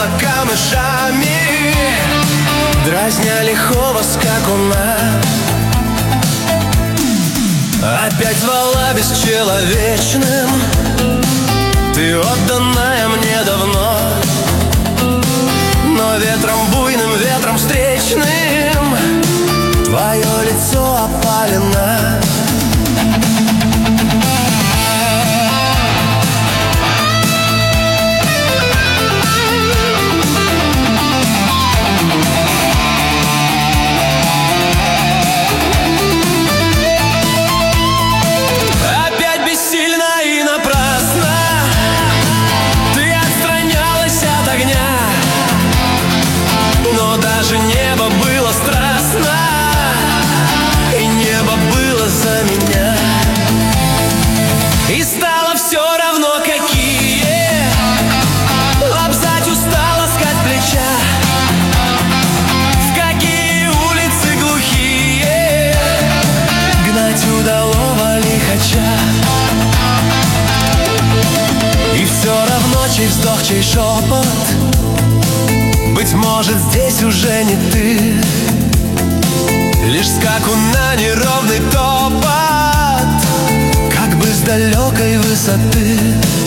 за камышами, дразня лихого скакуна. Опять звала бесчеловечным, ты отданная мне давно, но ветром буйным, ветром встречным твое лицо опалено. Небо было страстно, и небо было за меня. И стало все равно какие, лобзать устала скать плеча, в какие улицы глухие гнать удалого лихача. И все равно чей вздох, чей шепот, быть может, здесь уже не ты, лишь скакуна неровный топот, как бы с далекой высоты.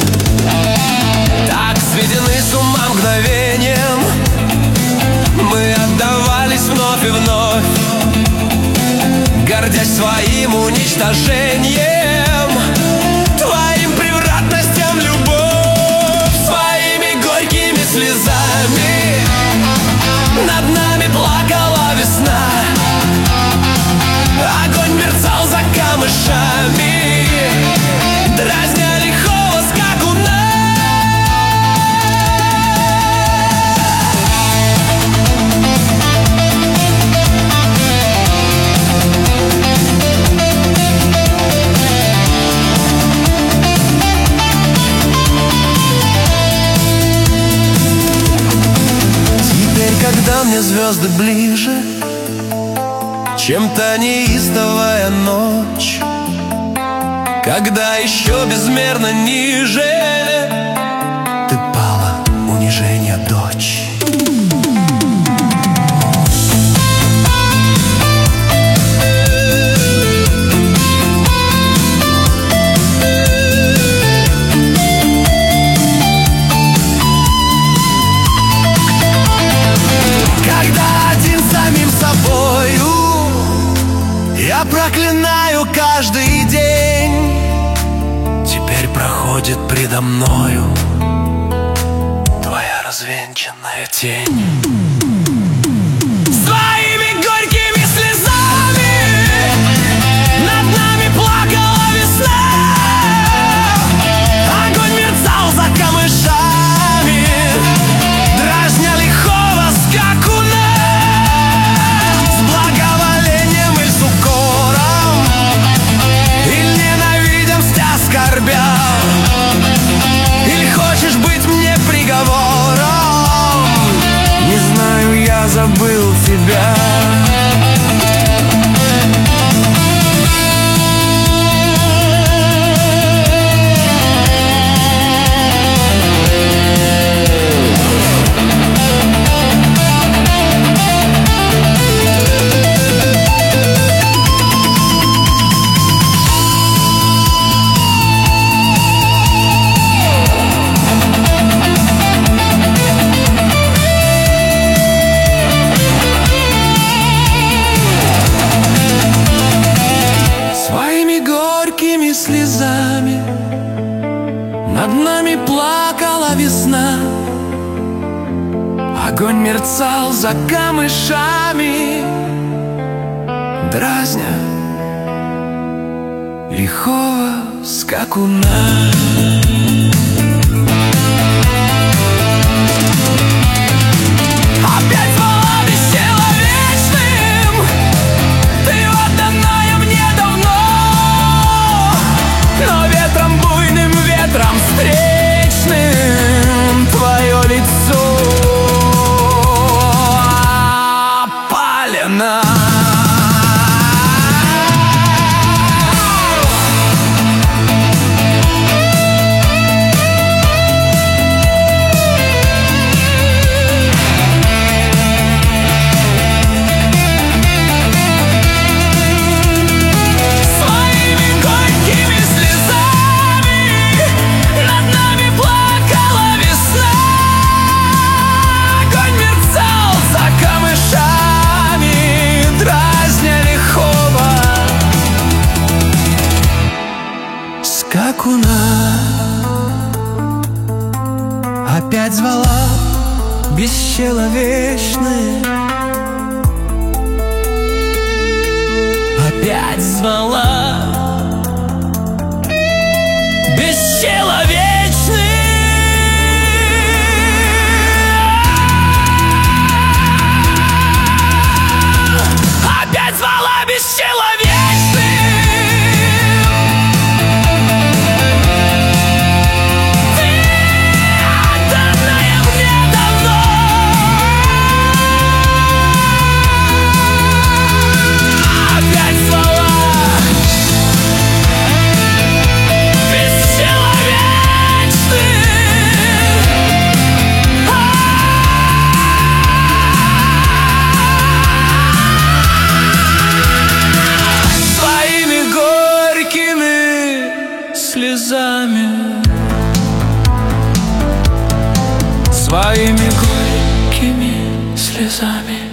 Так сведены с ума мгновением, мы отдавались вновь и вновь, гордясь своим уничтожением, твоим превратностям любовь. Своими горькими слезами над нами плакала весна, огонь мерцал за камышами, дразня лихого скакуна. Когда мне звезды ближе, чем та неистовая ночь, когда еще безмерно ниже ты пала, унижение дочь. Я проклинаю каждый день, теперь проходит предо мною твоя развенчанная тень. Своими горькими слезами над нами плакала весна, огонь мерцал за камышами, дразня лихого скакуна. Или хочешь быть мне приговором? Не знаю, я забыл тебя. Слезами над нами плакала весна, огонь мерцал за камышами, дразня лихого скакуна. Опять звала бесчеловечным, ты отданная мне давно, но ветром буйным, ветром встречным твое лицо опалено. бесчеловечны. Опять звала бесчеловечны. Опять звала бесчеловечны. Своими горькими слезами.